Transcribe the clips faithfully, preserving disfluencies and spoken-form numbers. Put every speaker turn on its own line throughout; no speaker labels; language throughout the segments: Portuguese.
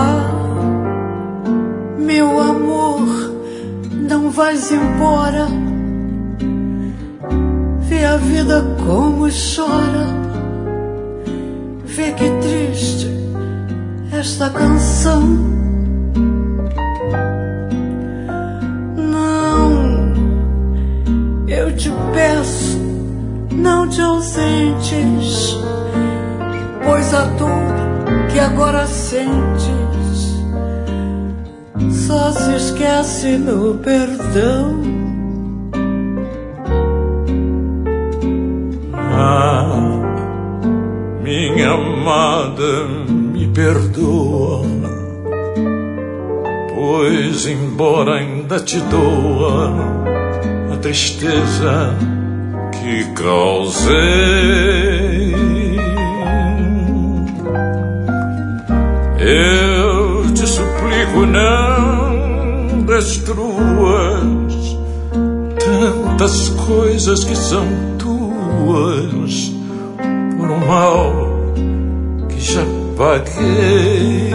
Ah, meu amor, não vais embora. Vê a vida como chora. Vê que triste esta canção. Não, eu te peço, não te ausentes, pois a dor que agora sentes só se esquece no perdão.
Ah, minha amada, me perdoa, pois embora ainda te doa a tristeza que causei, eu te suplico, não destruas tantas coisas que são tuas por um mal que já paguei.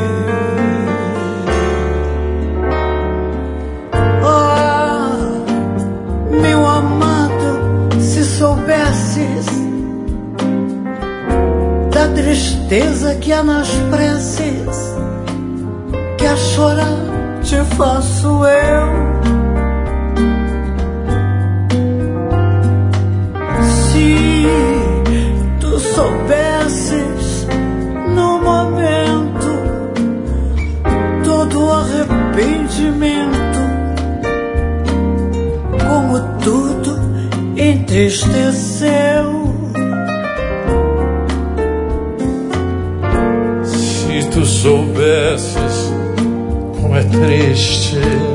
Ah, meu amado, se soubesses da tristeza que há nas preces, que a chorar te faço eu. Se tu soubesses no momento todo o arrependimento, como tudo entristeceu.
Se tu soubesses como é triste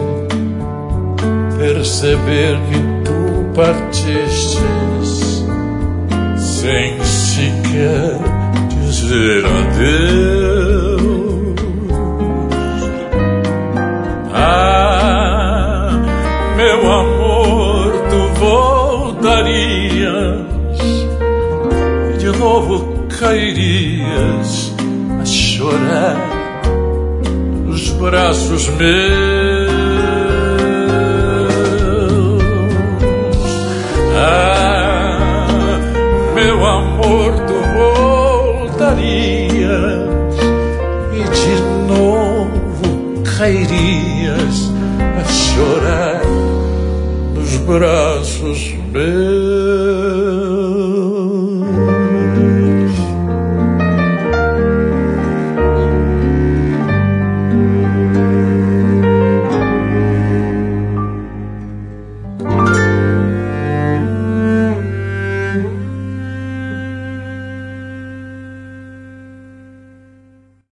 perceber que tu partistes sem sequer dizer adeus. Ah, meu amor, tu voltarias e de novo cairias a chorar nos braços meus. Ah, meu amor, tu voltarias e de novo cairias a chorar nos braços meus.